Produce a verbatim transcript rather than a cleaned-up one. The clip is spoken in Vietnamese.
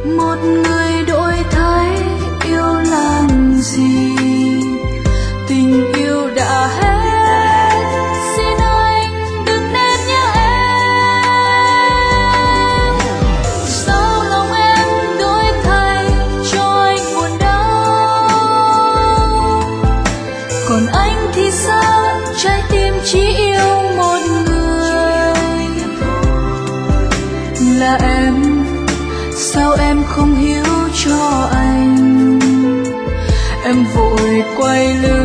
một người đổi thay yêu làm gì, tình yêu đã hết, xin anh đừng nên nhớ em. Sao lòng em đổi thay cho anh buồn đau, còn anh thì sao, trái tim chỉ yêu một người là em. Sao em không hiểu cho anh, em vội quay lưng